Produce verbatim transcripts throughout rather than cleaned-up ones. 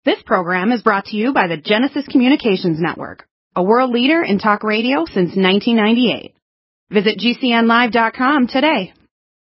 This program is brought to you by the Genesis Communications Network, a world leader in talk radio since nineteen ninety-eight. Visit G C N live dot com today.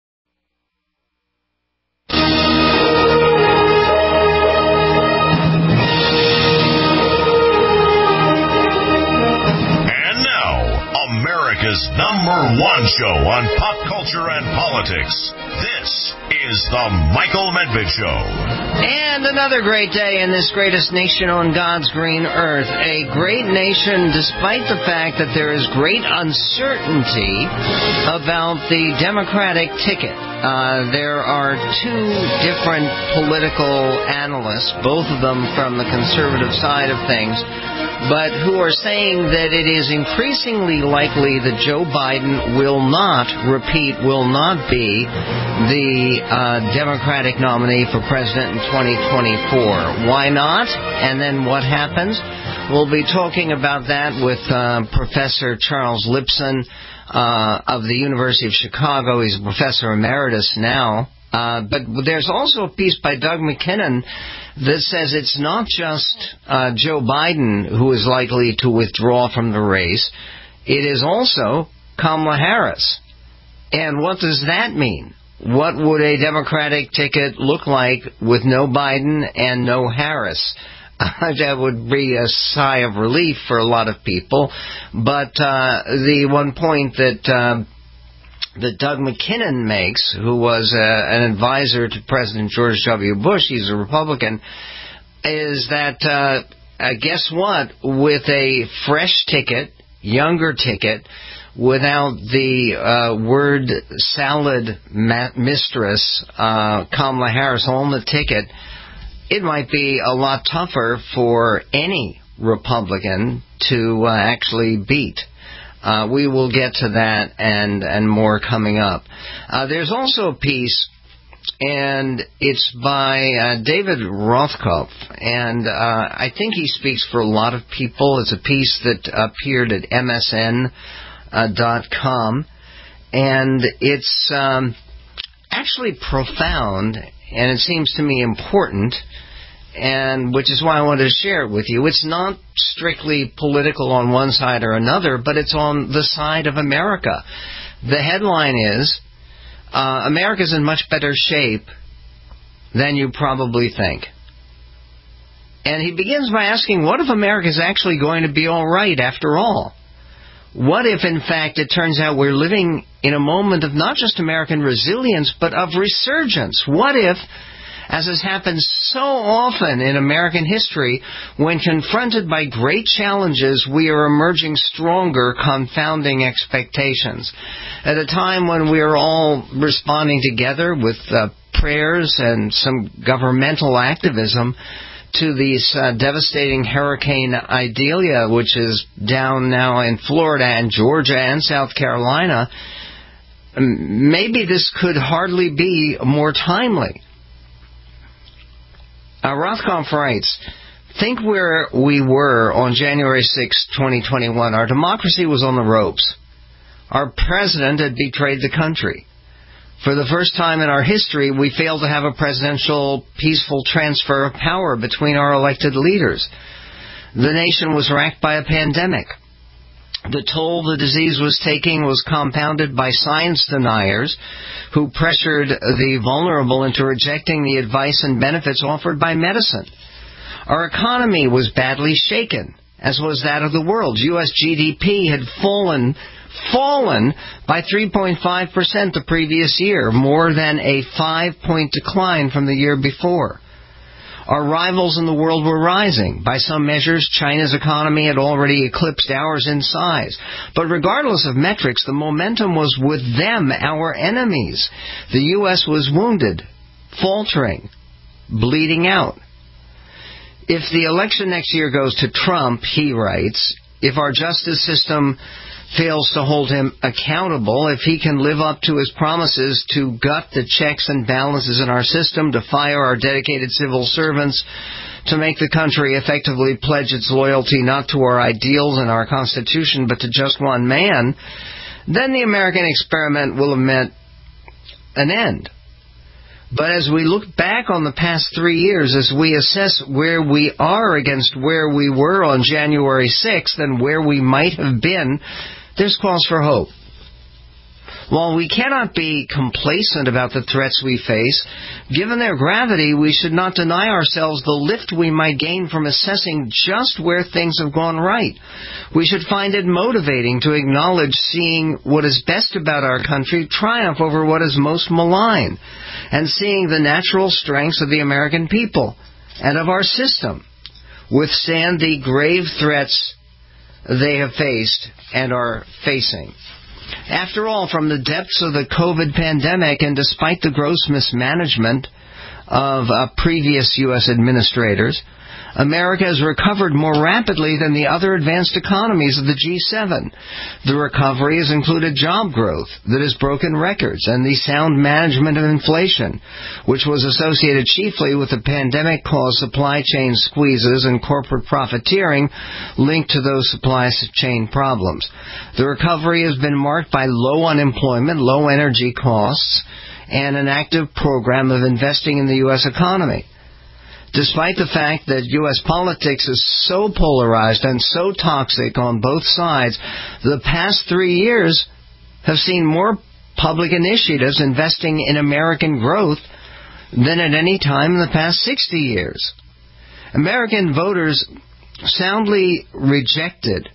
America's number one show on pop culture and politics. This is The Michael Medved Show. And another great day in this greatest nation on God's green earth. A great nation despite the fact that there is great uncertainty about the Democratic ticket. Uh, there are two different political analysts, both of them from the conservative side of things, but who are saying that it is increasingly likely that Joe Biden will not repeat, will not be the uh, Democratic nominee for president in twenty twenty-four. Why not? And then what happens? We'll be talking about that with uh, Professor Charles Lipson uh, of the University of Chicago. He's a professor emeritus now. Uh, but there's also a piece by Doug McKinnon that says it's not just uh, Joe Biden who is likely to withdraw from the race. It is also Kamala Harris. And what does that mean? What would a Democratic ticket look like with no Biden and no Harris? That would be a sigh of relief for a lot of people. But uh, the one point that uh, that Doug McKinnon makes, who was uh, an advisor to President George W. Bush, he's a Republican, is that, uh, uh, guess what, with a fresh ticket, younger ticket, without the uh, word salad ma- mistress, uh, Kamala Harris, on the ticket, it might be a lot tougher for any Republican to uh, actually beat. Uh, we will get to that and, and more coming up. Uh, there's also a piece, and it's by uh, David Rothkopf, and uh, I think he speaks for a lot of people. It's a piece that appeared at M S N dot com, and it's um, actually profound, and it seems to me important, and which is why I wanted to share it with you. It's not strictly political on one side or another, but it's on the side of America. The headline is, uh, America's in much better shape than you probably think. And he begins by asking, what if America's actually going to be all right after all? What if, in fact, it turns out we're living in a moment of not just American resilience, but of resurgence? What if, as has happened so often in American history, when confronted by great challenges, we are emerging stronger, confounding expectations? At a time when we are all responding together with uh, prayers and some governmental activism to this uh, devastating Hurricane Idalia, which is down now in Florida and Georgia and South Carolina, maybe this could hardly be more timely. Uh, Rothkopf writes, think where we were on January sixth, twenty twenty-one. Our democracy was on the ropes. Our president had betrayed the country. For the first time in our history, we failed to have a presidential peaceful transfer of power between our elected leaders. The nation was racked by a pandemic. The toll the disease was taking was compounded by science deniers who pressured the vulnerable into rejecting the advice and benefits offered by medicine. Our economy was badly shaken, as was that of the world. U S G D P had fallen fallen by three point five percent the previous year, more than a five-point decline from the year before. Our rivals in the world were rising. By some measures, China's economy had already eclipsed ours in size. But regardless of metrics, the momentum was with them, our enemies. The U S was wounded, faltering, bleeding out. If the election next year goes to Trump, he writes, if our justice system fails to hold him accountable, if he can live up to his promises to gut the checks and balances in our system, to fire our dedicated civil servants, to make the country effectively pledge its loyalty not to our ideals and our Constitution, but to just one man, then the American experiment will have met an end. But as we look back on the past three years, as we assess where we are against where we were on January sixth and where we might have been, there's cause for hope. While we cannot be complacent about the threats we face, given their gravity, we should not deny ourselves the lift we might gain from assessing just where things have gone right. We should find it motivating to acknowledge seeing what is best about our country triumph over what is most malign, and seeing the natural strengths of the American people and of our system withstand the grave threats they have faced and are facing. After all, from the depths of the COVID pandemic, and despite the gross mismanagement of uh, previous U S administrators, America has recovered more rapidly than the other advanced economies of the G seven. The recovery has included job growth that has broken records and the sound management of inflation, which was associated chiefly with the pandemic-caused supply chain squeezes and corporate profiteering linked to those supply chain problems. The recovery has been marked by low unemployment, low energy costs, and an active program of investing in the U S economy. Despite the fact that U S politics is so polarized and so toxic on both sides, the past three years have seen more public initiatives investing in American growth than at any time in the past sixty years. American voters soundly rejected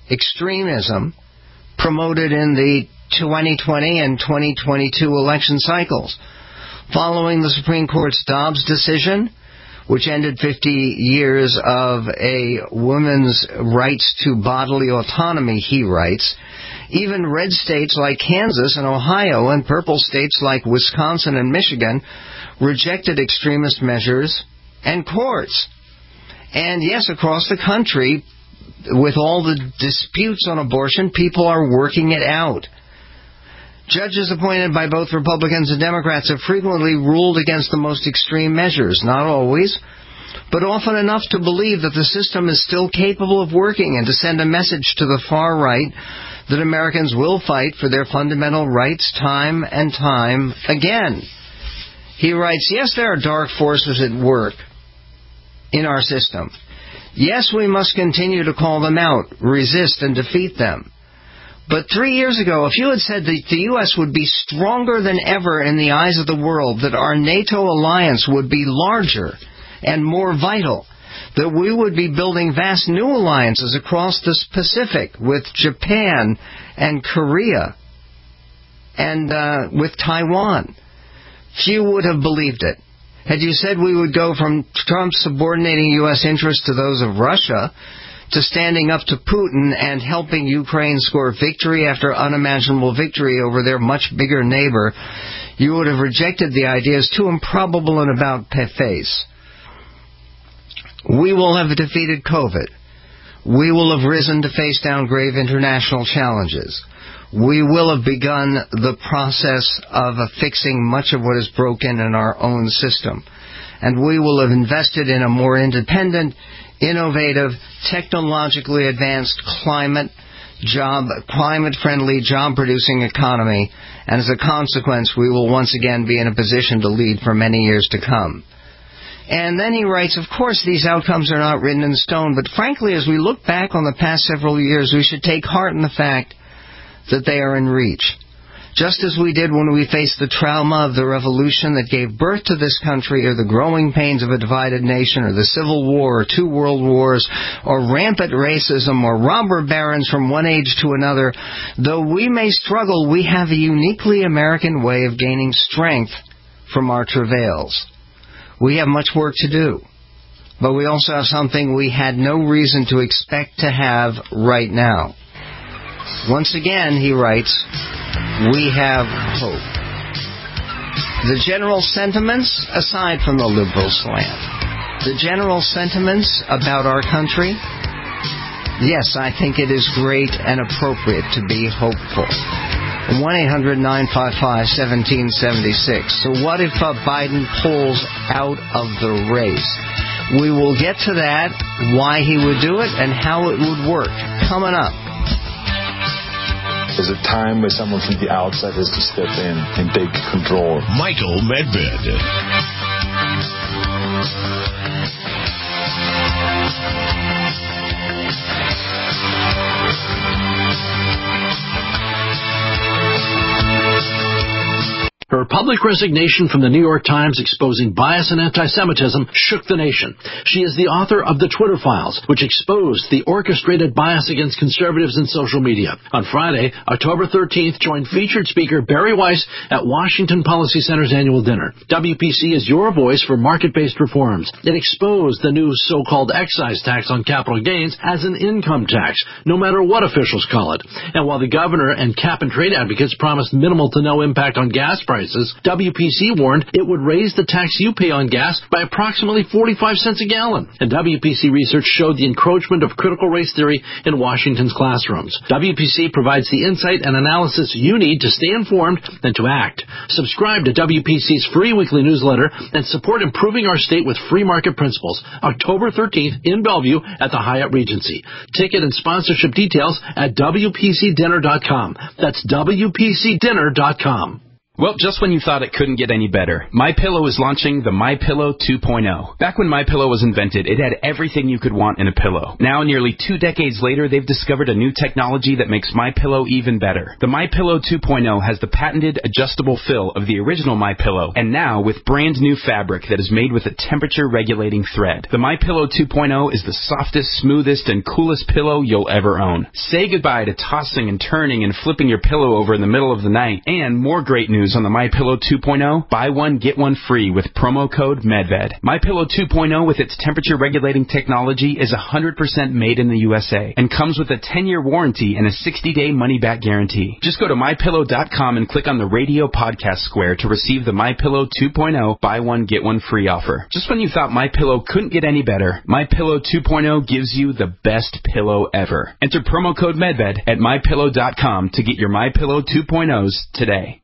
extremism promoted in the twenty twenty and twenty twenty-two election cycles. Following the Supreme Court's Dobbs decision, which ended fifty years of a woman's rights to bodily autonomy, he writes, even red states like Kansas and Ohio and purple states like Wisconsin and Michigan rejected extremist measures and courts. And yes, across the country, with all the disputes on abortion, people are working it out. Judges appointed by both Republicans and Democrats have frequently ruled against the most extreme measures, not always, but often enough to believe that the system is still capable of working and to send a message to the far right that Americans will fight for their fundamental rights time and time again. He writes, yes, there are dark forces at work in our system. Yes, we must continue to call them out, resist, and defeat them. But three years ago, if you had said that the U S would be stronger than ever in the eyes of the world, that our NATO alliance would be larger and more vital, that we would be building vast new alliances across the Pacific with Japan and Korea and uh, with Taiwan, few would have believed it. Had you said we would go from Trump subordinating U S interests to those of Russia to standing up to Putin and helping Ukraine score victory after unimaginable victory over their much bigger neighbor, you would have rejected the idea as too improbable and about face. We will have defeated COVID. We will have risen to face down grave international challenges. We will have begun the process of fixing much of what is broken in our own system. And we will have invested in a more independent, innovative, technologically advanced climate, job, climate-friendly, job-producing economy. And as a consequence, we will once again be in a position to lead for many years to come. And then he writes, of course, these outcomes are not written in stone, but frankly, as we look back on the past several years, we should take heart in the fact that they are in reach. Just as we did when we faced the trauma of the revolution that gave birth to this country, or the growing pains of a divided nation, or the Civil War, or two world wars, or rampant racism, or robber barons from one age to another, though we may struggle, we have a uniquely American way of gaining strength from our travails. We have much work to do, but we also have something we had no reason to expect to have right now. Once again, he writes, we have hope. The general sentiments, aside from the liberal slant, the general sentiments about our country, yes, I think it is great and appropriate to be hopeful. one eight hundred nine five five one seven seven six. So what if uh, Biden pulls out of the race? We will get to that, why he would do it, and how it would work, coming up. Is it time where someone from the outside has to step in and take control? Michael Medved. Her public resignation from the New York Times exposing bias and anti-Semitism shook the nation. She is the author of The Twitter Files, which exposed the orchestrated bias against conservatives in social media. On Friday, October thirteenth, joined featured speaker Barry Weiss at Washington Policy Center's annual dinner. W P C is your voice for market-based reforms. It exposed the new so-called excise tax on capital gains as an income tax, no matter what officials call it. And while the governor and cap-and-trade advocates promised minimal to no impact on gas prices, W P C warned it would raise the tax you pay on gas by approximately forty-five cents a gallon. And W P C research showed the encroachment of critical race theory in Washington's classrooms. W P C provides the insight and analysis you need to stay informed and to act. Subscribe to W P C's free weekly newsletter and support improving our state with free market principles. October thirteenth in Bellevue at the Hyatt Regency. Ticket and sponsorship details at W P C dinner dot com. That's W P C dinner dot com. Well, just when you thought it couldn't get any better, MyPillow is launching the MyPillow two point oh. Back when MyPillow was invented, it had everything you could want in a pillow. Now, nearly two decades later, they've discovered a new technology that makes MyPillow even better. The MyPillow two point oh has the patented adjustable fill of the original MyPillow, and now with brand new fabric that is made with a temperature-regulating thread. The MyPillow two point oh is the softest, smoothest, and coolest pillow you'll ever own. Say goodbye to tossing and turning and flipping your pillow over in the middle of the night. And more great news on the MyPillow two point oh, buy one, get one free with promo code MEDVED. MyPillow two point oh with its temperature-regulating technology is one hundred percent made in the U S A and comes with a ten-year warranty and a sixty-day money-back guarantee. Just go to My Pillow dot com and click on the radio podcast square to receive the MyPillow two point oh buy one, get one free offer. Just when you thought MyPillow couldn't get any better, MyPillow two point oh gives you the best pillow ever. Enter promo code MEDVED at My Pillow dot com to get your MyPillow two point ohs today.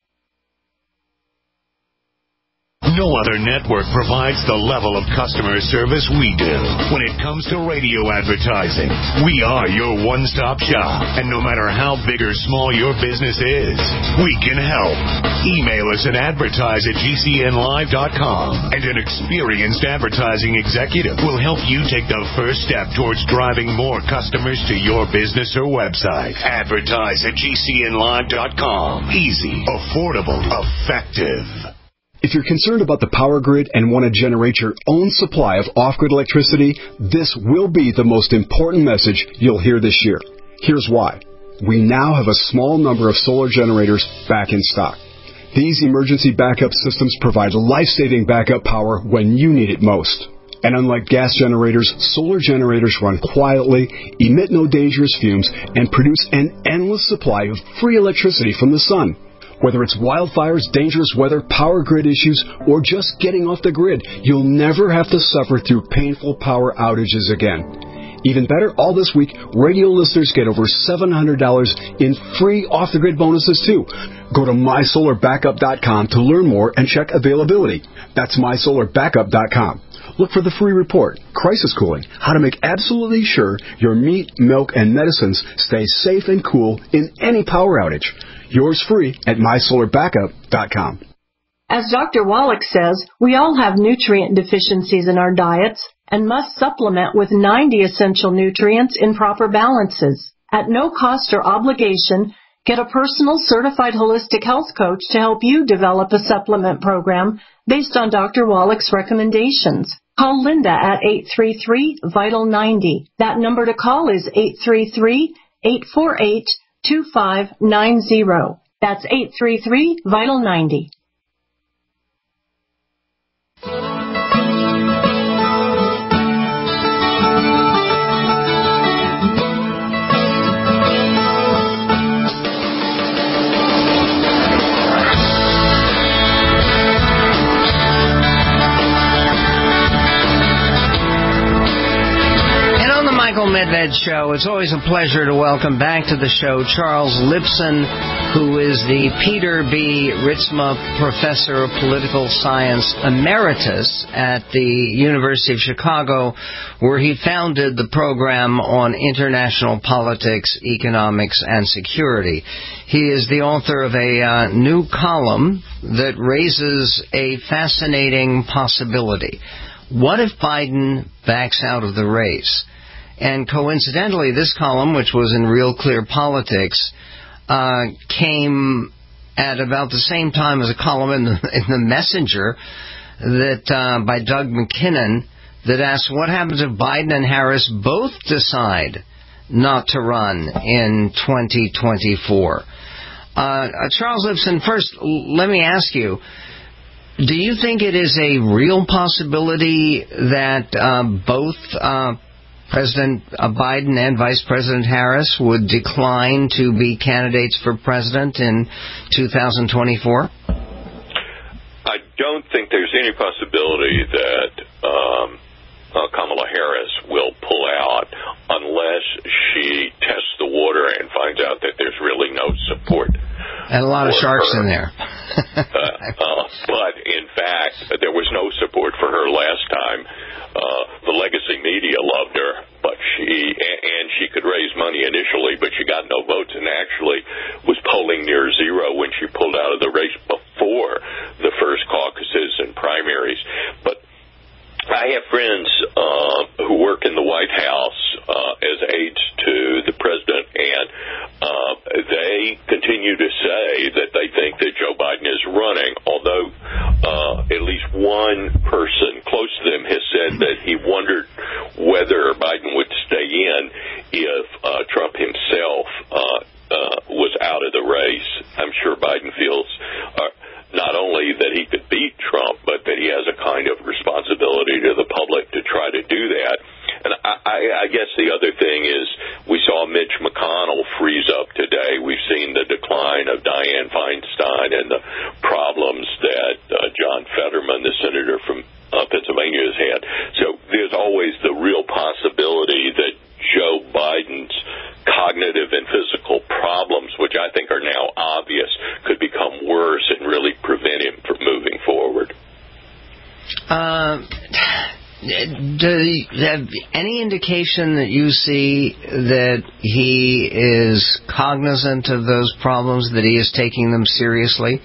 No other network provides the level of customer service we do. When it comes to radio advertising, we are your one-stop shop. And no matter how big or small your business is, we can help. Email us at advertise at G C N live dot com, and an experienced advertising executive will help you take the first step towards driving more customers to your business or website. Advertise at G C N live dot com. Easy, affordable, effective. If you're concerned about the power grid and want to generate your own supply of off-grid electricity, this will be the most important message you'll hear this year. Here's why. We now have a small number of solar generators back in stock. These emergency backup systems provide life-saving backup power when you need it most. And unlike gas generators, solar generators run quietly, emit no dangerous fumes, and produce an endless supply of free electricity from the sun. Whether it's wildfires, dangerous weather, power grid issues, or just getting off the grid, you'll never have to suffer through painful power outages again. Even better, all this week, radio listeners get over seven hundred dollars in free off-the-grid bonuses, too. Go to my solar backup dot com to learn more and check availability. That's my solar backup dot com. Look for the free report, Crisis Cooling, how to make absolutely sure your meat, milk, and medicines stay safe and cool in any power outage. Yours free at my solar backup dot com. As Doctor Wallach says, we all have nutrient deficiencies in our diets and must supplement with ninety essential nutrients in proper balances. At no cost or obligation, get a personal certified holistic health coach to help you develop a supplement program based on Doctor Wallach's recommendations. Call Linda at eight three three, vital ninety. That number to call is eight three three, eight four eight, two five nine zero. That's eight three three, vital ninety. Michael Medved Show. It's always a pleasure to welcome back to the show Charles Lipson, who is the Peter B. Ritzma Professor of Political Science Emeritus at the University of Chicago, where he founded the program on international politics, economics, and security. He is the author of a uh, new column that raises a fascinating possibility. What if Biden backs out of the race? And coincidentally, this column, which was in Real Clear Politics, uh, came at about the same time as a column in the, in the Messenger that uh, by Doug McKinnon that asks what happens if Biden and Harris both decide not to run in twenty twenty-four. Uh, Charles Lipson, first, let me ask you, do you think it is a real possibility that uh, both uh, President Biden and Vice President Harris would decline to be candidates for president in two thousand twenty-four? I don't think there's any possibility that um, uh, Kamala Harris will pull out unless she tests the water and finds out that there's really no support. And a lot of sharks her. in there. uh, uh, but, in fact, there was no support for her last time. Uh, the legacy media loved her, but she and, and she could raise money initially, but she got no votes and actually was polling near zero when she pulled out of the race before the first caucuses and primaries. But I have friends uh, who work in the White House uh, as aides to the president, and uh, they continue to say that they think that Joe Biden is running, although uh, at least one person close to them has said that he wondered whether Biden would stay in if uh, Trump himself uh, uh, was out of the race. I'm sure Biden feels uh, not only that he could beat Trump, but that he has a kind of responsibility to the public to try to do that. And I, I, I guess the other thing is we saw Mitch McConnell freeze up today. We've seen the decline of Dianne Feinstein and the problems that uh, John Fetterman, the senator from uh, Pennsylvania, has had. So there's always the real possibility that Joe Biden's cognitive and physical problems, which I think are now obvious, could become worse and really prevent him from moving forward. Uh, do you have any indication that you see that he is cognizant of those problems, that he is taking them seriously?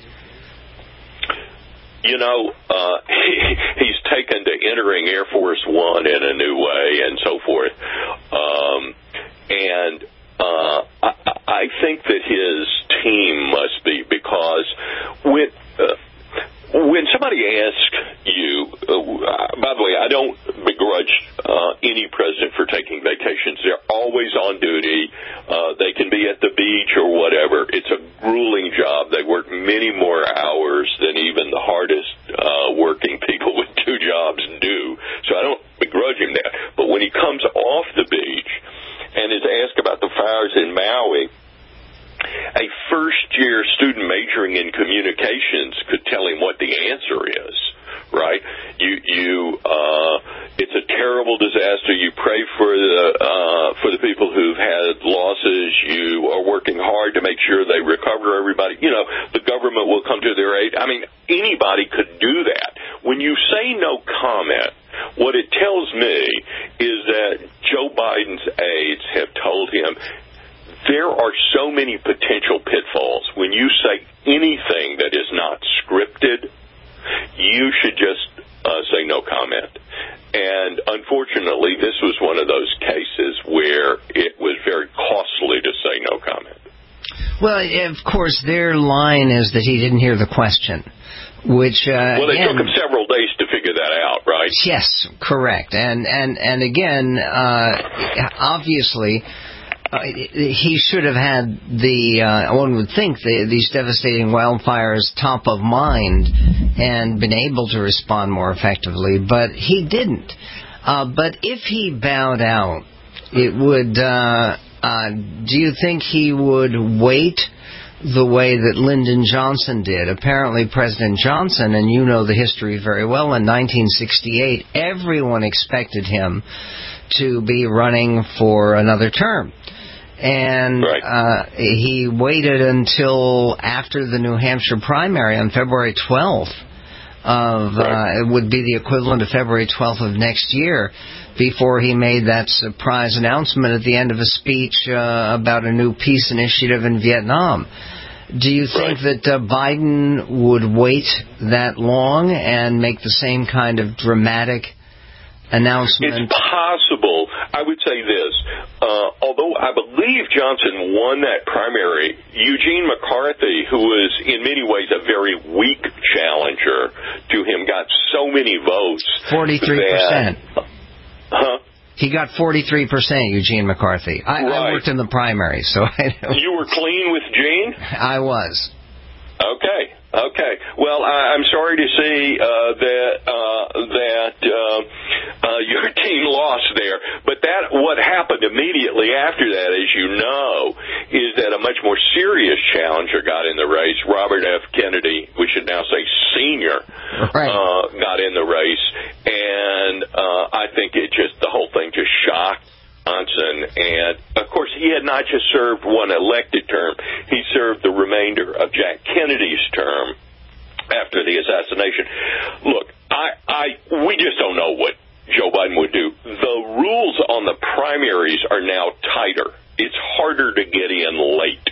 You know, uh, he, he's taken to entering Air Force One in a new way and so forth. Um, and uh, I, I think that his team must be, because when uh, when somebody asks you, uh, by the way, I don't begrudge uh, any president for taking vacations. They're always on duty. Uh, they can be at the beach or whatever. It's a grueling job. They work many more hours than even the hardest uh, working people with two jobs do. So I don't begrudge him that. But when he comes off the beach and is asked about the fires in Maui, a first-year student majoring in communications could tell him what the answer is, right? You, you, uh, it's a terrible disaster. You pray for the uh, for the people who've had losses. You are working hard to make sure they recover everybody. You know, the government will come to their aid. I mean, anybody could do that. When you say no comment, what it tells me is that Joe Biden's aides have told him, there are so many potential pitfalls. When you say anything that is not scripted, you should just uh, say no comment. And unfortunately, this was one of those cases where it was very costly to say no comment. Well, of course, their line is that he didn't hear the question, which uh, well, they again, took him several days to figure that out, right? Yes, correct. And and and again, uh, obviously. Uh, he should have had the, uh, one would think, the, these devastating wildfires top of mind and been able to respond more effectively, but he didn't. Uh, but if he bowed out, it would, uh, uh, do you think he would wait the way that Lyndon Johnson did. Apparently, President Johnson, and you know the history very well, in nineteen sixty-eight, everyone expected him to be running for another term. And right. uh, he waited until after the New Hampshire primary on February twelfth of, right. uh, it would be the equivalent of February twelfth of next year, before he made that surprise announcement at the end of a speech uh, about a new peace initiative in Vietnam. Do you think right. that uh, Biden would wait that long and make the same kind of dramatic announcement? It's possible. I would say this. Uh, although I believe Johnson won that primary, Eugene McCarthy, who was in many ways a very weak challenger to him, got so many votes. forty-three percent. That, huh? He got forty-three percent, Eugene McCarthy. I, right. I worked in the primary, so I know. You were clean with Gene? I was. Okay. Okay. Well, I, I'm sorry to see uh, that uh, that uh, uh, your team lost there. But that what happened immediately after that, as you know, is that a much more serious challenger got in the race. Robert F. Kennedy, we should now say senior, right. uh, got in the race, and uh, I think it just the whole thing just shocked Johnson, and of course he had not just served one elected term, he served the remainder of Jack Kennedy's term after the assassination. Look, I, I, we just don't know what Joe Biden would do. The rules on the primaries are now tighter. It's harder to get in late.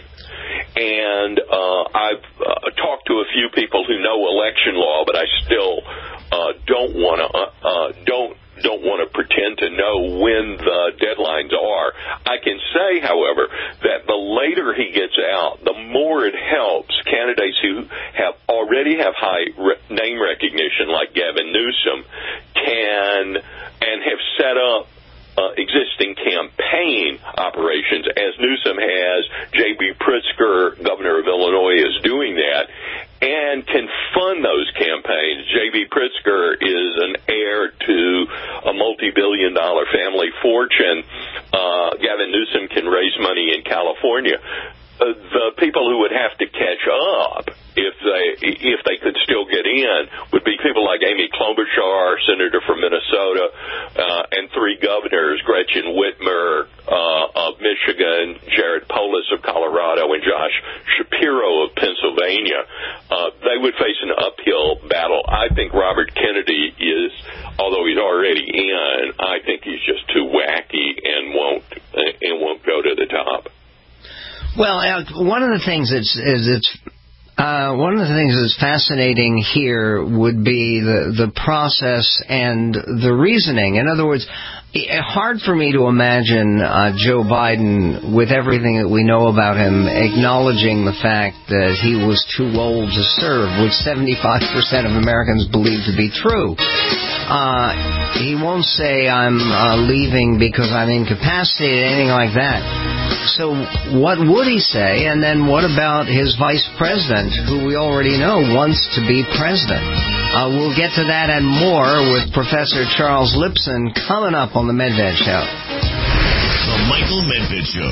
And uh, I've uh, talked to a few people who know election law, but I still uh, don't want to uh, uh, don't don't want to pretend to know when the deadlines are. I can say, however, that the later he gets out, the more it helps candidates who have already have high re- name recognition, like Gavin Newsom, can and have set up Uh, existing campaign operations, as Newsom has. J B. Pritzker, governor of Illinois, is doing that and can fund those campaigns. J B. Pritzker is an heir to a multi-billion dollar family fortune. Uh, Gavin Newsom can raise money in California. Uh, the people who would have to catch up if they if they could still get in would be people like Amy Klobuchar, senator from Minnesota, uh, and three governors, Gretchen Whitmer uh, of Michigan, Jared Polis of Colorado, and Josh Shapiro of Pennsylvania. Uh, they would face an uphill battle. I think Robert Kennedy is, although he's already in, I think he's just too wacky and won't and won't go to the top. Well, uh, one of the things that's is it's uh, one of the things that's fascinating here would be the the process and the reasoning. In other words, it's hard for me to imagine uh, Joe Biden, with everything that we know about him, acknowledging the fact that he was too old to serve, which seventy-five percent of Americans believe to be true. Uh, he won't say, I'm uh, leaving because I'm incapacitated, anything like that. So what would he say? And then what about his vice president, who we already know wants to be president? Uh, we'll get to that and more with Professor Charles Lipson coming up on The Medved Show. The Michael Medved Show.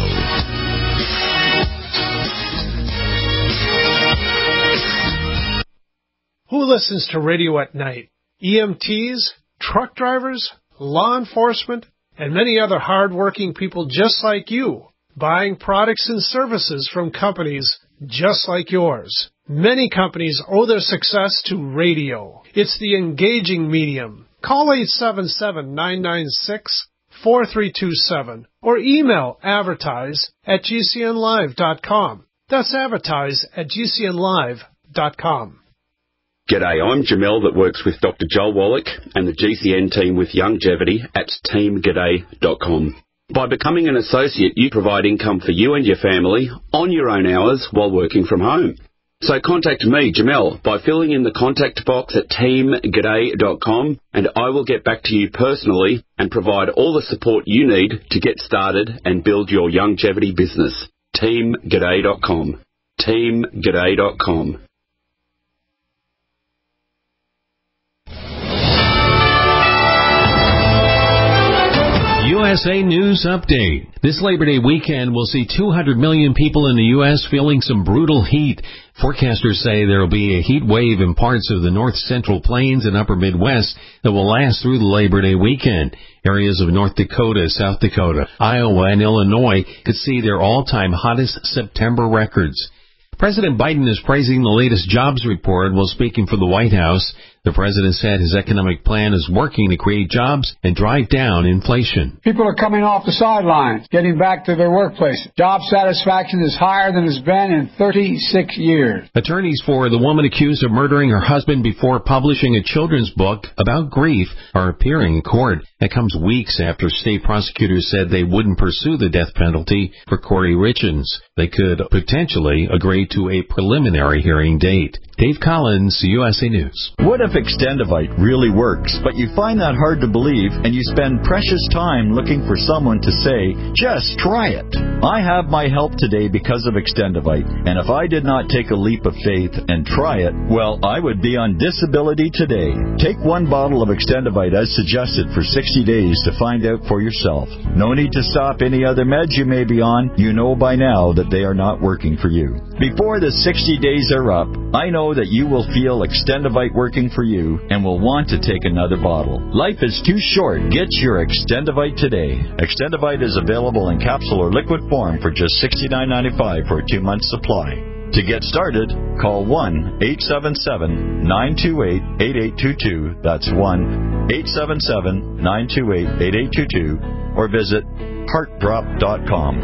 Who listens to radio at night? E M Ts, truck drivers, law enforcement, and many other hard-working people just like you, buying products and services from companies just like yours. Many companies owe their success to radio. It's the engaging medium. Call eight seven seven, nine nine six, four three two seven or email advertise at g c n live dot com. That's advertise at g c n live dot com. G'day, I'm Jamel that works with Doctor Joel Wallach and the G C N team with Longevity at team g'day dot com. By becoming an associate, you provide income for you and your family on your own hours while working from home. So contact me, Jamel, by filling in the contact box at team g'day dot com, and I will get back to you personally and provide all the support you need to get started and build your longevity business. team g'day dot com. team g'day dot com. U S A News Update. This Labor Day weekend will see two hundred million people in the U S feeling some brutal heat. Forecasters say there will be a heat wave in parts of the north central plains and upper Midwest that will last through the Labor Day weekend. Areas of North Dakota, South Dakota, Iowa, and Illinois could see their all-time hottest September records. President Biden is praising the latest jobs report while speaking for the White House. The president said his economic plan is working to create jobs and drive down inflation. People are coming off the sidelines, getting back to their workplace. Job satisfaction is higher than it's been in thirty-six years. Attorneys for the woman accused of murdering her husband before publishing a children's book about grief are appearing in court. That comes weeks after state prosecutors said they wouldn't pursue the death penalty for Corey Richins. They could potentially agree to a preliminary hearing date. Dave Collins, U S A News. What if Extendivite really works, but you find that hard to believe and you spend precious time looking for someone to say, just try it? I have my help today because of Extendivite, and if I did not take a leap of faith and try it, well, I would be on disability today. Take one bottle of Extendivite as suggested for sixty days to find out for yourself. No need to stop any other meds you may be on. You know by now that they are not working for you. Before the sixty days are up, I know that you will feel Extendivite working for you and will want to take another bottle. Life is too short. Get your Extendivite today. Extendivite is available in capsule or liquid form for just sixty-nine ninety-five for a two-month supply. To get started, call one eight seven seven, nine two eight, eight eight two two. That's one eight seven seven, nine two eight, eight eight two two, or visit heart drop dot com.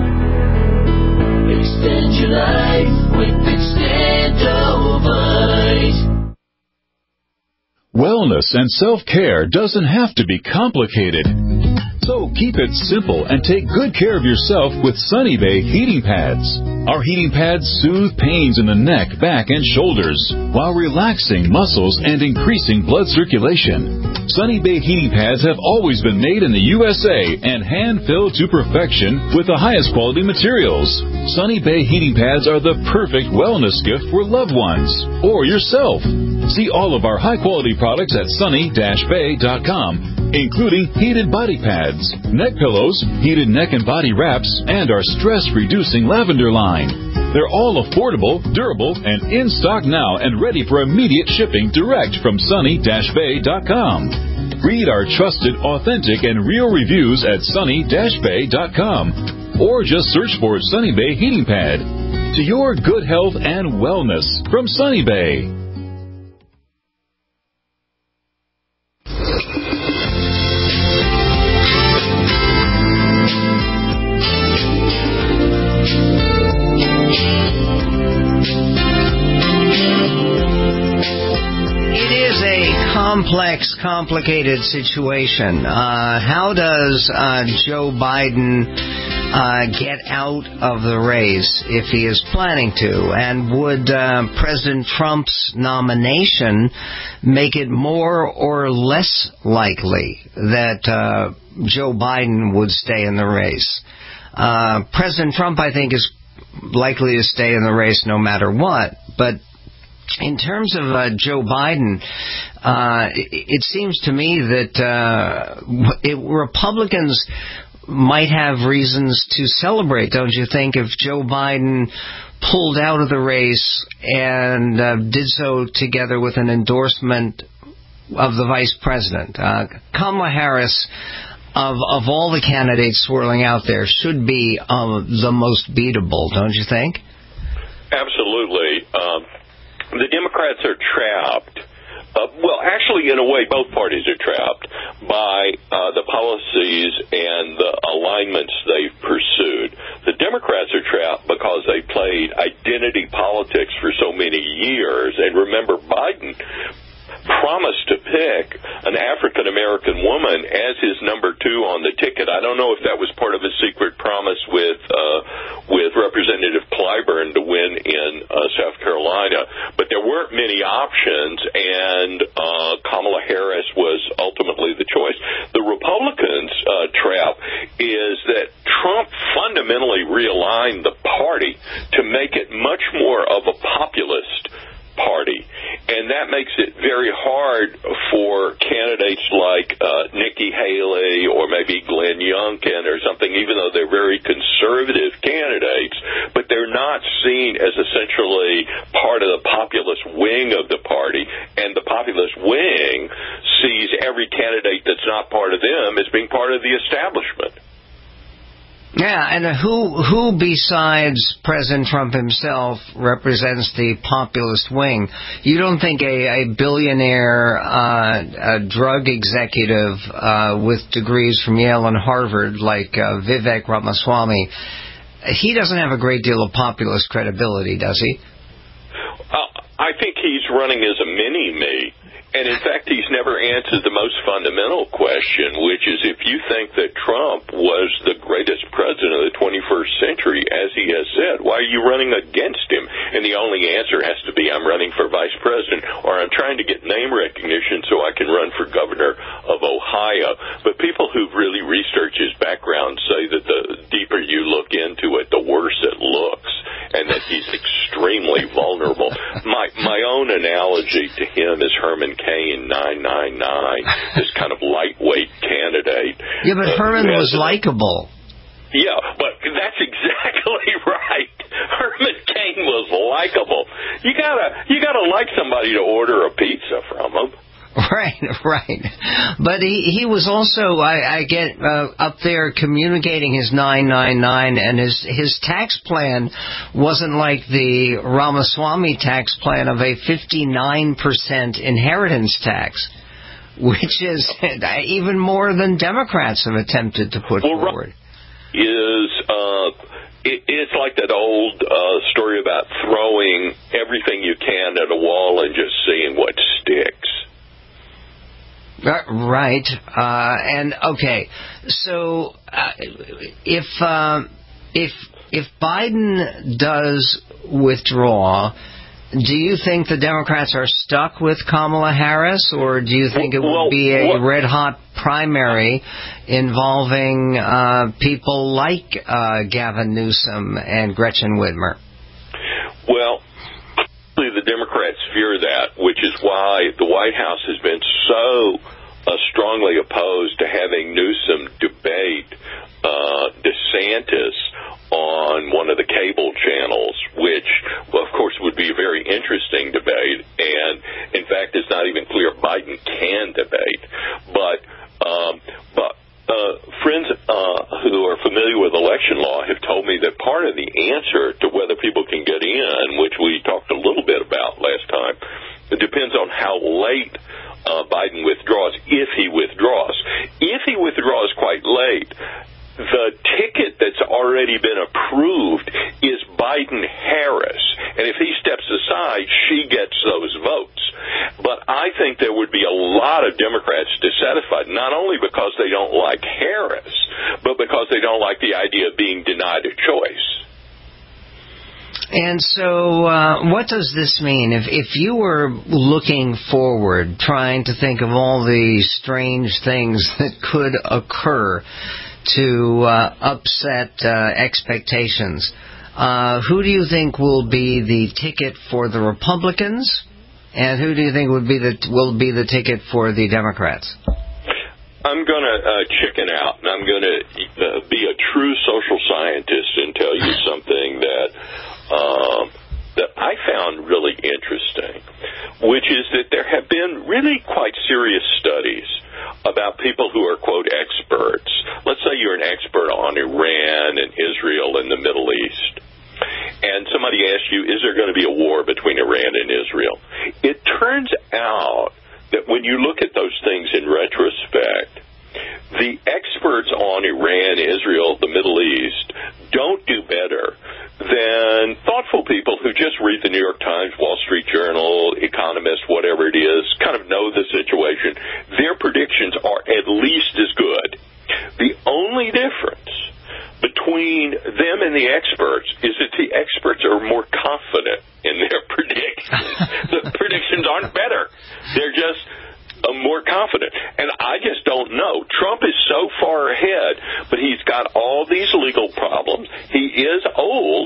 Extend your life with Extendivite. Wellness and self-care doesn't have to be complicated. So keep it simple and take good care of yourself with Sunny Bay heating pads. Our heating pads soothe pains in the neck, back, and shoulders while relaxing muscles and increasing blood circulation. Sunny Bay heating pads have always been made in the U S A and hand-filled to perfection with the highest quality materials. Sunny Bay heating pads are the perfect wellness gift for loved ones or yourself. See all of our high-quality products at sunny dash bay dot com, including heated body pads, neck pillows, heated neck and body wraps, and our stress-reducing lavender line. They're all affordable, durable, and in stock now and ready for immediate shipping direct from sunny dash bay dot com. Read our trusted, authentic, and real reviews at sunny dash bay dot com, or just search for Sunny Bay Heating Pad. To your good health and wellness from Sunny Bay. Complex, complicated situation. Uh, how does uh, Joe Biden uh, get out of the race if he is planning to? And would uh, President Trump's nomination make it more or less likely that uh, Joe Biden would stay in the race? Uh, President Trump, I think, is likely to stay in the race no matter what, but in terms of uh, Joe Biden, uh, it, it seems to me that uh, it, Republicans might have reasons to celebrate, don't you think, if Joe Biden pulled out of the race and uh, did so together with an endorsement of the vice president. Uh, Kamala Harris, of, of all the candidates swirling out there, should be uh, the most beatable, don't you think? Absolutely. Um, The Democrats are trapped. Uh, well, actually, in a way, both parties are trapped by uh, the policies and the alignments they've pursued. The Democrats are trapped because they played identity politics for so many years. And remember, Biden promised to pick an African-American woman as his number two on the ticket. I don't know if that was part of his secret promise with uh, with Representative Clyburn to win in uh, South Carolina, but there weren't many options, and uh, Kamala Harris was ultimately the choice. The Republicans' uh, trap is that Trump fundamentally realigned the party to make it much more of a populist party. And and that makes it very hard for candidates like uh, Nikki Haley or maybe Glenn Youngkin or something, even though they're very conservative candidates, but they're not seen as essentially part of the populist wing of the party, and the populist wing sees every candidate that's not part of them as being part of the establishment. Yeah, and who who besides President Trump himself represents the populist wing? You don't think a, a billionaire uh, a drug executive uh, with degrees from Yale and Harvard like uh, Vivek Ramaswamy, he doesn't have a great deal of populist credibility, does he? Uh, I think he's running as a mini-me. And, in fact, he's never answered the most fundamental question, which is if you think that Trump was the greatest president of the twenty-first century, as he has said, why are you running against him? And the only answer has to be I'm running for vice president, or I'm trying to get name recognition so I can run for governor of Ohio. But people who've really researched his background say that the deeper you look into it, the worse it looks, and that he's extremely vulnerable. My, my own analogy to him is Herman Cain, nine nine nine, this kind of lightweight candidate. Yeah, but Herman uh, was likable. Yeah, but that's exactly right. Herman Cain was likable. You gotta, you gotta like somebody to order a pizza from him. Right, right. But he, he was also, I, I get uh, up there communicating his nine nine nine, and his, his tax plan wasn't like the Ramaswamy tax plan of a fifty-nine percent inheritance tax, which is even more than Democrats have attempted to put well, forward. Is uh, it, it's like that old uh, story about throwing everything you can at a wall and just seeing what sticks. Uh, right. Uh, and okay, so uh, if uh, if if Biden does withdraw, do you think the Democrats are stuck with Kamala Harris, or do you think it will be a red hot primary involving uh, people like uh, Gavin Newsom and Gretchen Whitmer? Well, the Democrats fear that, which is why the White House has been so uh, strongly opposed to having Newsom debate uh, DeSantis on one of the cable channels, which, well, of course, would be a very interesting debate. And, in fact, it's not even clear Biden can debate. But, um, but Uh, friends uh, who are familiar with election law have told me that part of the answer to whether people can get in, which we talked a little bit about last time, it depends on how late uh, Biden withdraws, if he withdraws. If he withdraws quite late, the ticket that's already been approved is Biden-Harris. And if he steps aside, she gets those votes. But I think there would be a lot of Democrats dissatisfied, not only because they don't like Harris, but because they don't like the idea of being denied a choice. And so uh, what does this mean? If, if you were looking forward, trying to think of all the strange things that could occur to uh, upset uh, expectations, uh, who do you think will be the ticket for the Republicans, and who do you think would be the will be the ticket for the Democrats? I'm going to uh, chicken out, and I'm going to uh, be a true social scientist and tell you something that um, that I found really interesting, which is that there have been really quite serious studies about people who are, quote, experts. Let's say you're an expert on Iran and Israel and the Middle East, and somebody asks you, is there going to be a war between Iran and Israel? It turns out that when you look at those things in retrospect, the experts on Iran, Israel, the Middle East don't do better than thoughtful people who just read the New York Times, Wall Street Journal, Economist, whatever it is, kind of know the situation. Their predictions are at least as good. The only difference between them and the experts is that the experts are more confident in their predictions. The predictions aren't better. They're just uh, more confident. And I just don't know. Trump is so far ahead, but he's got all these legal problems. He is old,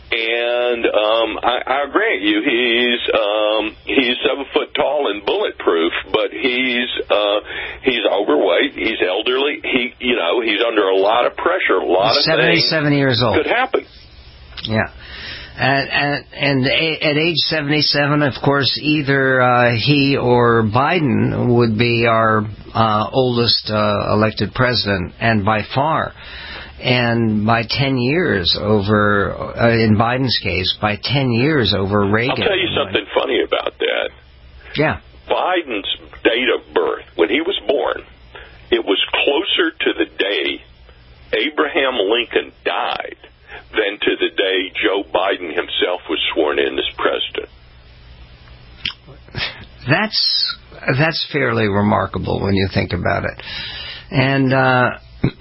And um, I, I agree with you. He's um, he's seven foot tall and bulletproof, but he's uh, he's overweight. He's elderly. He you know he's under a lot of pressure. A lot he's of seventy-seven things years old. could happen. Yeah. And, and, and at age seventy-seven, of course, either uh, he or Biden would be our uh, oldest uh, elected president, and by far. And by ten years over, uh, in Biden's case, by ten years over Reagan. I'll tell you something funny about that. Yeah. Biden's date of birth, when he was born, it was closer to the day Abraham Lincoln died than to the day Joe Biden himself was sworn in as president. That's that's fairly remarkable when you think about it. And uh,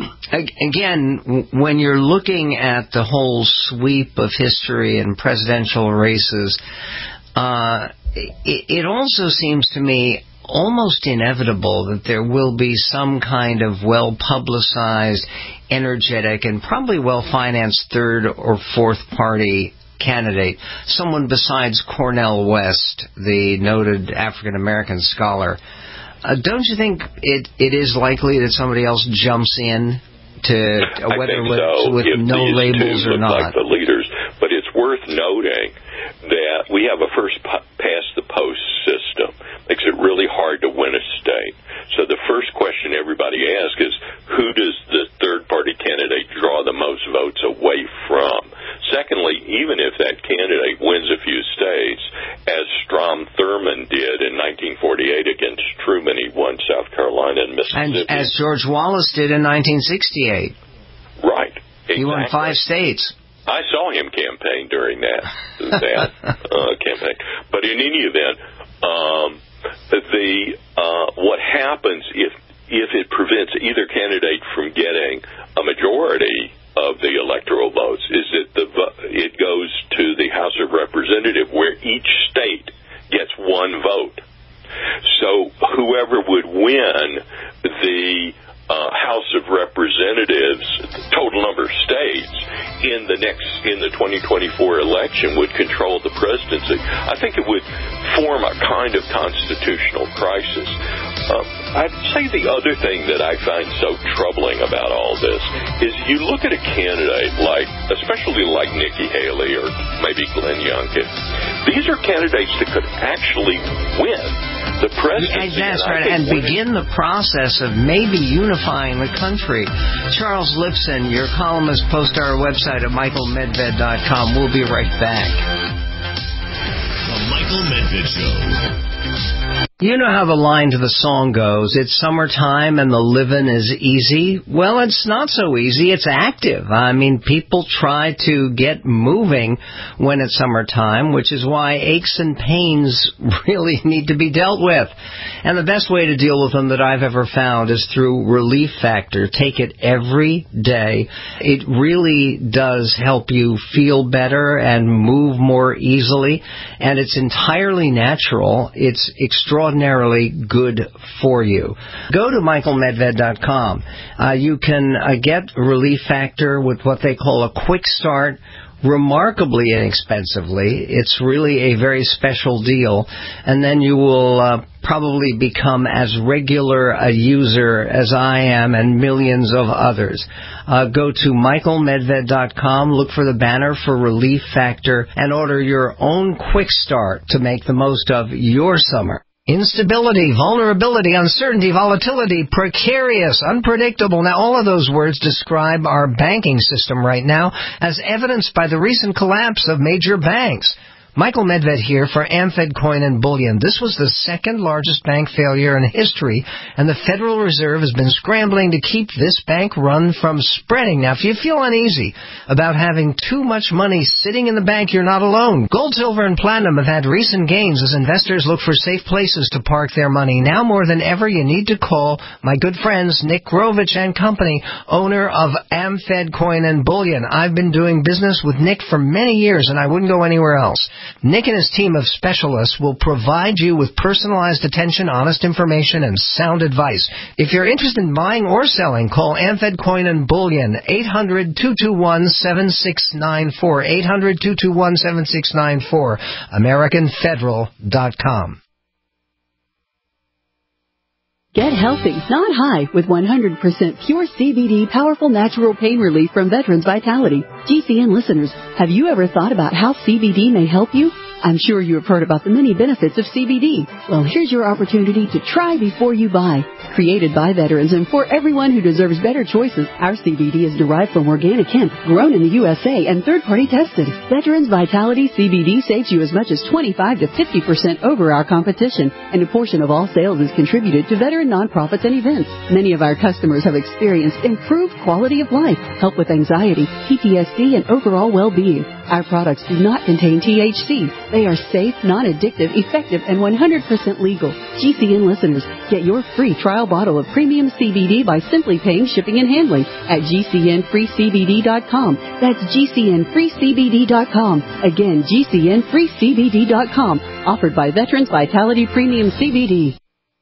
again, when you're looking at the whole sweep of history and presidential races, uh, it, it also seems to me almost inevitable that there will be some kind of well-publicized, energetic, and probably well-financed third or fourth party candidate, someone besides Cornel West, the noted African-American scholar. Uh, don't you think it, it is likely that somebody else jumps in to uh, whether with, so. with if no these labels two or look not? Like the leaders, but it's worth noting that we have a first past the post system. Makes it really hard to win a state. So the first question everybody asks is, who does the third party candidate draw the most votes away from? Secondly, even if that candidate wins a few states, as Strom Thurmond did in nineteen forty-eight against Truman, he won South Carolina and Mississippi. And as George Wallace did in nineteen sixty-eight. Right. Exactly. He won five states. I saw him campaign during that that uh, campaign. But in any event, um, the uh, what happens if if it prevents either candidate from getting a majority of the electoral votes is that the it goes to the House of Representatives, where each state gets one vote. So whoever would win the uh, House of Representatives, the total number of states in the next in the twenty twenty-four election would control the presidency. I think it would form a kind of constitutional crisis. Uh, I'd say the other thing that I find so troubling about all this is you look at a candidate like, especially like Nikki Haley or maybe Glenn Youngkin. These are candidates that could actually win the presidency. That's right, and begin the process of maybe unifying the country. Charles Lipson, your columnist, post our website at michael medved dot com. We'll be right back. The Michael Medved Show. You know how the line to the song goes, it's summertime and the living is easy. Well, it's not so easy, it's active. I mean, people try to get moving when it's summertime, which is why aches and pains really need to be dealt with. And the best way to deal with them that I've ever found is through Relief Factor. Take it every day. It really does help you feel better and move more easily, and it's entirely natural. It's extraordinary. Extraordinarily good for you. Go to michael medved dot com. Uh, you can uh, get Relief Factor with what they call a quick start, remarkably inexpensively. It's really a very special deal. And then you will uh, probably become as regular a user as I am and millions of others. Uh, go to michael medved dot com, look for the banner for Relief Factor, and order your own quick start to make the most of your summer. Instability, vulnerability, uncertainty, volatility, precarious, unpredictable. Now, all of those words describe our banking system right now, as evidenced by the recent collapse of major banks. Michael Medved here for AmFed Coin and Bullion. This was the second largest bank failure in history, and the Federal Reserve has been scrambling to keep this bank run from spreading. Now, if you feel uneasy about having too much money sitting in the bank, you're not alone. Gold, silver, and platinum have had recent gains as investors look for safe places to park their money. Now more than ever, you need to call my good friends Nick Grovich and Company, owner of AmFed Coin and Bullion. I've been doing business with Nick for many years, and I wouldn't go anywhere else. Nick and his team of specialists will provide you with personalized attention, honest information, and sound advice. If you're interested in buying or selling, call Amfed Coin and Bullion, eight hundred, two two one, seven six nine four, eight hundred, two two one, seven six nine four, American Federal dot com. Get healthy, not high, with one hundred percent pure C B D powerful natural pain relief from Veterans Vitality. G C N listeners, have you ever thought about how C B D may help you? I'm sure you have heard about the many benefits of C B D. Well, here's your opportunity to try before you buy. Created by veterans and for everyone who deserves better choices, our C B D is derived from organic hemp, grown in the U S A and third-party tested. Veterans Vitality C B D saves you as much as twenty-five to fifty percent over our competition, and a portion of all sales is contributed to veteran nonprofits and events. Many of our customers have experienced improved quality of life, help with anxiety, P T S D, and overall well-being. Our products do not contain T H C. They are safe, non-addictive, effective, and one hundred percent legal. G C N listeners, get your free trial bottle of premium C B D by simply paying shipping and handling at G C N free C B D dot com. That's G C N free C B D dot com. Again, G C N free C B D dot com. Offered by Veterans Vitality Premium C B D.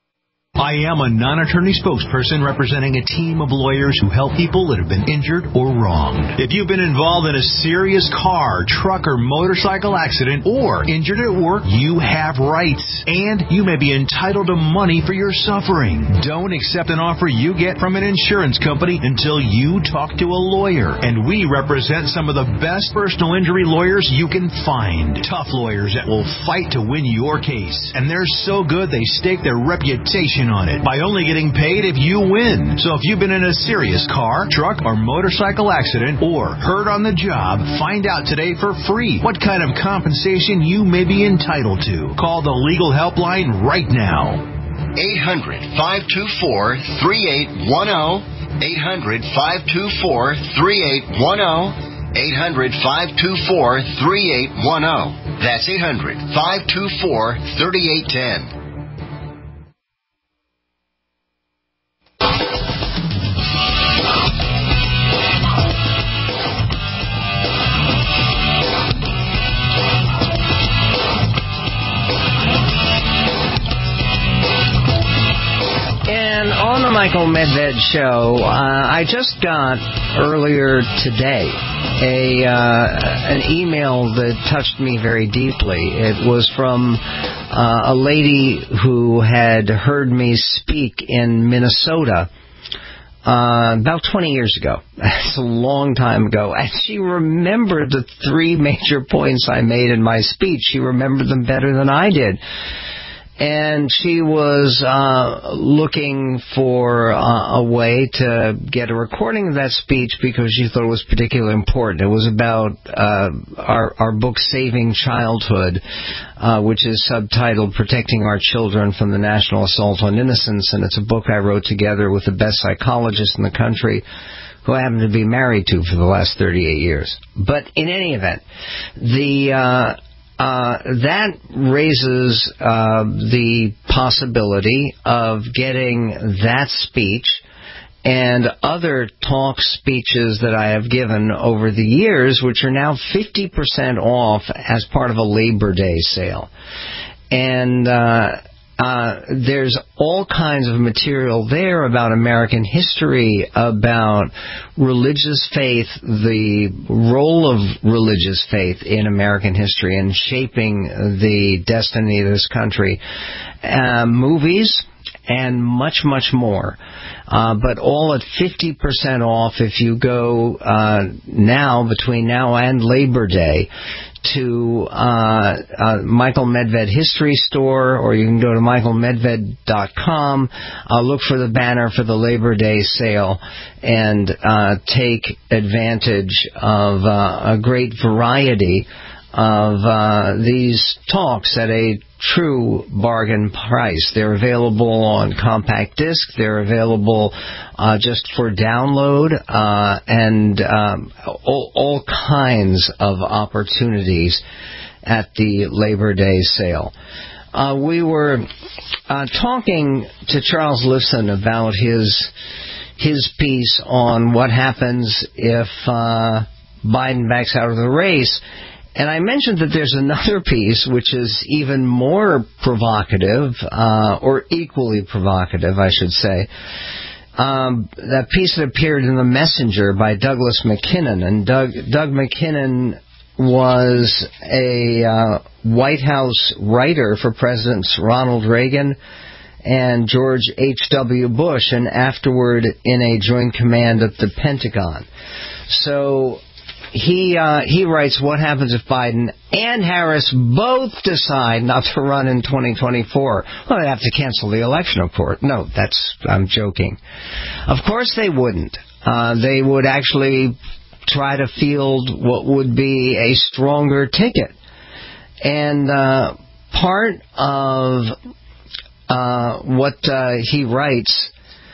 I am a non-attorney spokesperson representing a team of lawyers who help people that have been injured or wronged. If you've been involved in a serious car, truck, or motorcycle accident or injured at work, you have rights, and you may be entitled to money for your suffering. Don't accept an offer you get from an insurance company until you talk to a lawyer, and we represent some of the best personal injury lawyers you can find. Tough lawyers that will fight to win your case, and they're so good they stake their reputation on it by only getting paid if you win. So if you've been in a serious car, truck, or motorcycle accident or hurt on the job, find out today for free what kind of compensation you may be entitled to. Call the legal helpline right now. eight hundred, five two four, three eight one zero. eight hundred, five two four, three eight one zero. eight hundred, five two four, three eight one zero. That's eight hundred, five two four, three eight one zero. On the Michael Medved Show, uh, I just got earlier today a uh, an email that touched me very deeply. It was from uh, a lady who had heard me speak in Minnesota uh, about twenty years ago. That's a long time ago. And she remembered the three major points I made in my speech. She remembered them better than I did. And she was uh, looking for uh, a way to get a recording of that speech because she thought it was particularly important. It was about uh, our, our book, Saving Childhood, uh, which is subtitled Protecting Our Children from the National Assault on Innocence. And it's a book I wrote together with the best psychologist in the country, who I happen to be married to for the last thirty-eight years. But in any event, the... Uh, Uh, that raises uh, the possibility of getting that speech and other talk speeches that I have given over the years, which are now fifty percent off as part of a Labor Day sale. And uh, uh, there's all kinds of material there about American history, about religious faith, the role of religious faith in American history and shaping the destiny of this country, uh, movies, and much, much more. Uh, but all at fifty percent off if you go uh, now, between now and Labor Day, to uh, uh, Michael Medved History Store, or you can go to michael medved dot com, uh, look for the banner for the Labor Day sale, and uh, take advantage of uh, a great variety of uh, these talks at a true bargain price. They're available on compact disc. They're available uh, just for download, uh, and um, all, all kinds of opportunities at the Labor Day sale. Uh, we were uh, talking to Charles Lifson about his his piece on what happens if uh, Biden backs out of the race. And I mentioned that there's another piece which is even more provocative, uh, or equally provocative, I should say. Um, that piece that appeared in The Messenger by Douglas McKinnon. And Doug, Doug McKinnon was a uh, White House writer for Presidents Ronald Reagan and George H W. Bush, and afterward in a joint command at the Pentagon. So he uh, he writes, what happens if Biden and Harris both decide not to run in twenty twenty-four? Well, they have to cancel the election, of course. No, that's, I'm joking. Of course they wouldn't. Uh, they would actually try to field what would be a stronger ticket. And uh, part of uh, what uh, he writes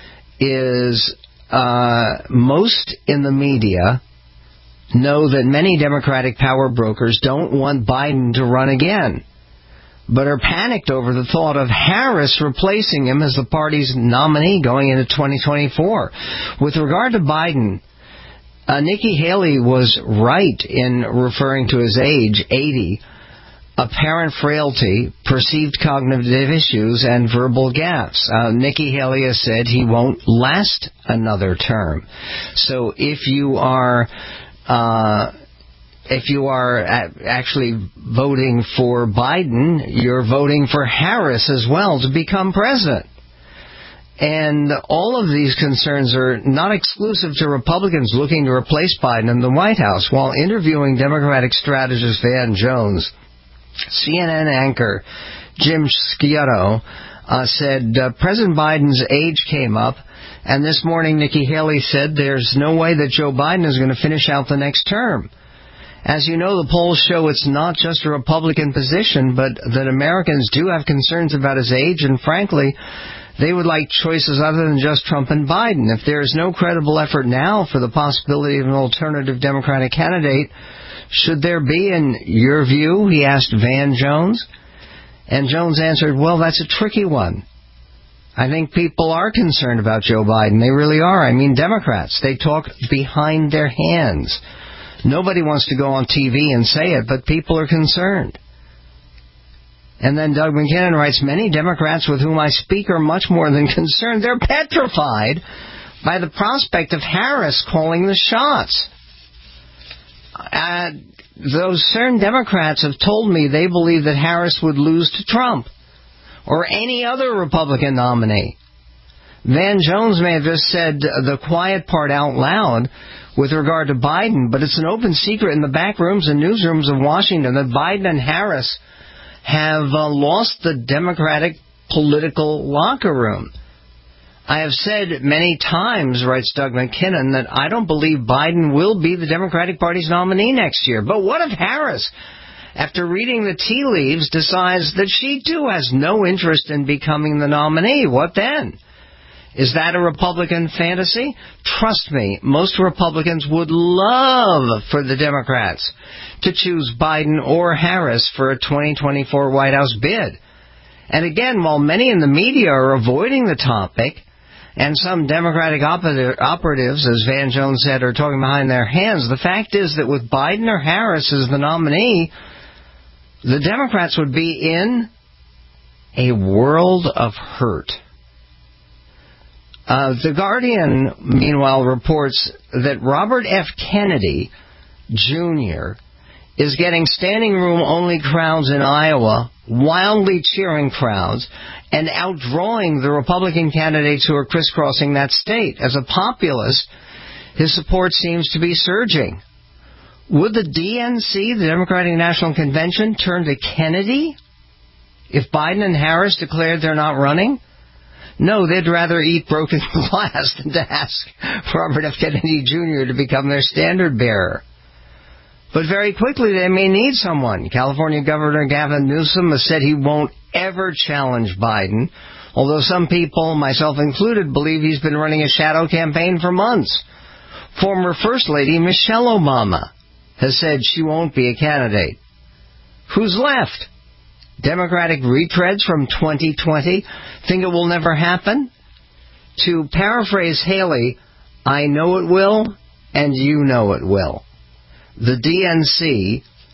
is uh, most in the media know that many Democratic power brokers don't want Biden to run again, but are panicked over the thought of Harris replacing him as the party's nominee going into twenty twenty-four. With regard to Biden, Uh, Nikki Haley was right in referring to his age, eighty, apparent frailty, perceived cognitive issues, and verbal gaps. Uh, Nikki Haley has said he won't last another term. So if you are uh, if you are actually voting for Biden, you're voting for Harris as well to become president. And all of these concerns are not exclusive to Republicans looking to replace Biden in the White House. While interviewing Democratic strategist Van Jones, C N N anchor Jim Sciutto uh, said uh, President Biden's age came up, and this morning Nikki Haley said there's no way that Joe Biden is going to finish out the next term. As you know, the polls show it's not just a Republican position, but that Americans do have concerns about his age, and frankly, they would like choices other than just Trump and Biden. If there is no credible effort now for the possibility of an alternative Democratic candidate, should there be, in your view? He asked Van Jones. And Jones answered, well, that's a tricky one. I think people are concerned about Joe Biden. They really are. I mean, Democrats, they talk behind their hands. Nobody wants to go on T V and say it, but people are concerned. And then Doug McKinnon writes, many Democrats with whom I speak are much more than concerned. They're petrified by the prospect of Harris calling the shots. Uh, those certain Democrats have told me they believe that Harris would lose to Trump or any other Republican nominee. Van Jones may have just said the quiet part out loud with regard to Biden, but it's an open secret in the back rooms and newsrooms of Washington that Biden and Harris have uh, lost the Democratic political locker room. I have said many times, writes Doug McKinnon, that I don't believe Biden will be the Democratic Party's nominee next year. But what if Harris, after reading the tea leaves, decides that she too has no interest in becoming the nominee? What then? Is that a Republican fantasy? Trust me, most Republicans would love for the Democrats to choose Biden or Harris for a twenty twenty-four White House bid. And again, while many in the media are avoiding the topic, and some Democratic operatives, as Van Jones said, are talking behind their hands, the fact is that with Biden or Harris as the nominee, the Democrats would be in a world of hurt. Uh, the Guardian, meanwhile, reports that Robert F. Kennedy, Junior, is getting standing room only crowds in Iowa, wildly cheering crowds, and outdrawing the Republican candidates who are crisscrossing that state. As a populist, his support seems to be surging. Would the D N C, the Democratic National Convention, turn to Kennedy if Biden and Harris declared they're not running? No, they'd rather eat broken glass than to ask Robert F. Kennedy, Junior to become their standard bearer. But very quickly they may need someone. California Governor Gavin Newsom has said he won't ever challenge Biden, although some people, myself included, believe he's been running a shadow campaign for months. Former First Lady Michelle Obama has said she won't be a candidate. Who's left? Democratic retreads from twenty twenty think it will never happen? To paraphrase Haley, I know it will, and you know it will. The D N C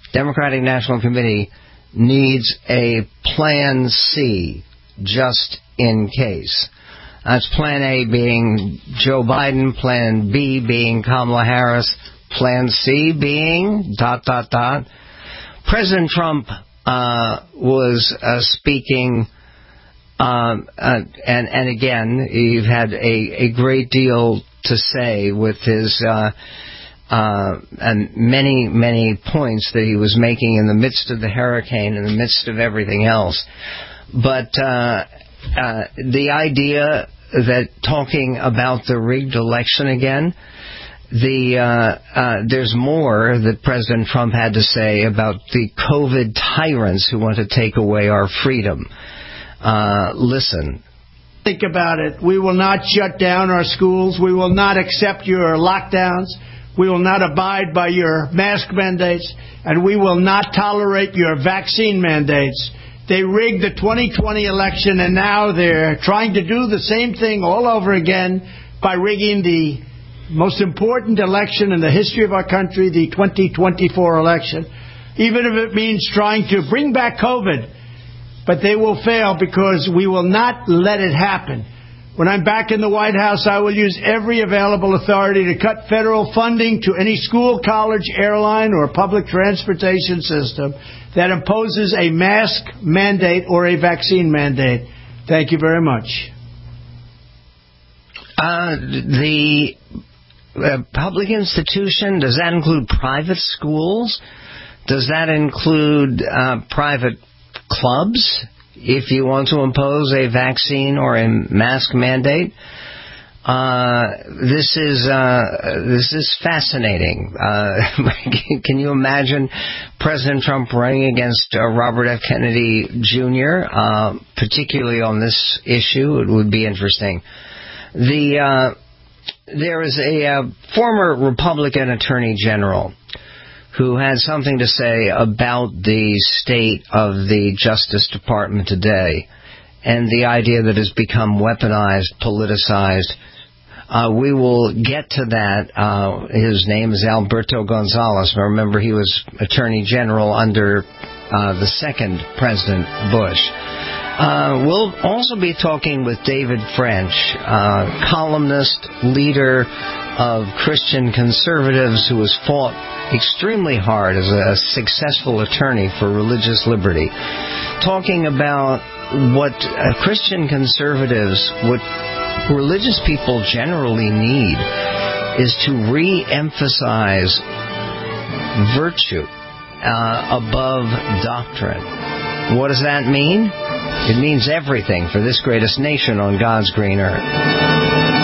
Democratic National Committee needs a Plan C, just in case. That's Plan A being Joe Biden, Plan B being Kamala Harris, Plan C being dot, dot, dot. President Trump uh, was uh, speaking, um, uh, and, and again, you've had a, a great deal to say with his uh, uh, and many, many points that he was making in the midst of the hurricane, in the midst of everything else. But uh, uh, the idea that talking about the rigged election again, the uh, uh, there's more that President Trump had to say about the COVID tyrants who want to take away our freedom. Uh, listen. Think about it. We will not shut down our schools. We will not accept your lockdowns. We will not abide by your mask mandates. And we will not tolerate your vaccine mandates. They rigged the twenty twenty election, and now they're trying to do the same thing all over again by rigging the most important election in the history of our country, the twenty twenty-four election, even if it means trying to bring back COVID. But they will fail because we will not let it happen. When I'm back in the White House, I will use every available authority to cut federal funding to any school, college, airline, or public transportation system that imposes a mask mandate or a vaccine mandate. Thank you very much. Uh, the uh, public institution, does that include private schools? Does that include uh, private clubs, if you want to impose a vaccine or a mask mandate? Uh, this is uh, this is fascinating. Uh, can you imagine President Trump running against uh, Robert F. Kennedy Junior, uh, particularly on this issue? It would be interesting. The uh, there is a uh, former Republican Attorney General who had something to say about the state of the Justice Department today and the idea that it's become weaponized, politicized. Uh, we will get to that. Uh, his name is Alberto Gonzales. Remember, he was Attorney General under uh, the second President Bush. Uh, we'll also be talking with David French, uh, columnist, leader of Christian conservatives who has fought extremely hard as a successful attorney for religious liberty, talking about what uh, Christian conservatives, what religious people generally need, is to re-emphasize virtue uh, above doctrine. What does that mean? It means everything for this greatest nation on God's green earth.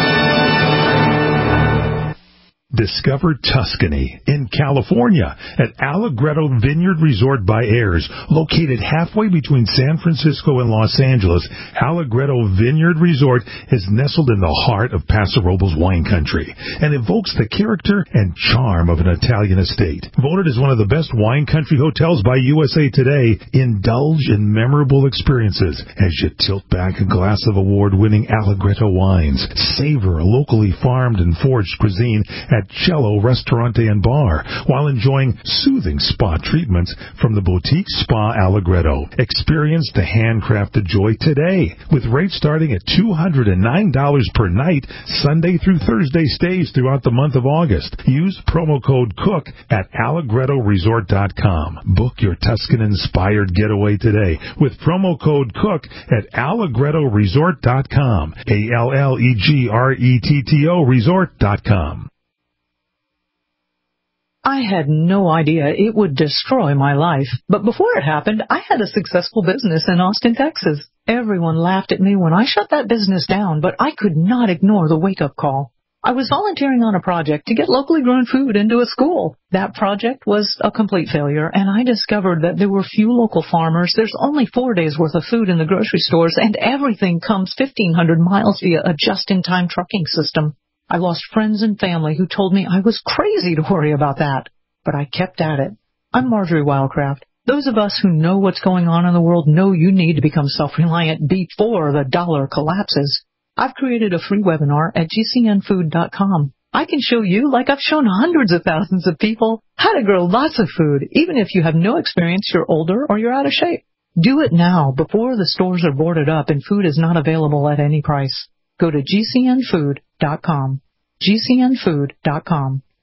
Discover Tuscany in California at Allegretto Vineyard Resort by Ayers. Located halfway between San Francisco and Los Angeles, Allegretto Vineyard Resort is nestled in the heart of Paso Robles wine country and evokes the character and charm of an Italian estate. Voted as one of the best wine country hotels by U S A Today, indulge in memorable experiences as you tilt back a glass of award-winning Allegretto wines. Savor locally farmed and foraged cuisine at Cello Restaurante and Bar, while enjoying soothing spa treatments from the boutique Spa Allegretto. Experience the handcrafted joy today, with rates starting at two hundred nine dollars per night, Sunday through Thursday stays throughout the month of August. Use promo code COOK at allegretto resort dot com. Book your Tuscan-inspired getaway today with promo code COOK at allegretto resort dot com. A L L E G R E T T O resort dot com. I had no idea it would destroy my life. But before it happened, I had a successful business in Austin, Texas. Everyone laughed at me when I shut that business down, but I could not ignore the wake-up call. I was volunteering on a project to get locally grown food into a school. That project was a complete failure, and I discovered that there were few local farmers. There's only four days' worth of food in the grocery stores, and everything comes fifteen hundred miles via a just-in-time trucking system. I lost friends and family who told me I was crazy to worry about that. But I kept at it. I'm Marjorie Wildcraft. Those of us who know what's going on in the world know you need to become self-reliant before the dollar collapses. I've created a free webinar at G C N food dot com. I can show you, like I've shown hundreds of thousands of people, how to grow lots of food, even if you have no experience, you're older, or you're out of shape. Do it now before the stores are boarded up and food is not available at any price. Go to G C N food dot com. G C N food dot com.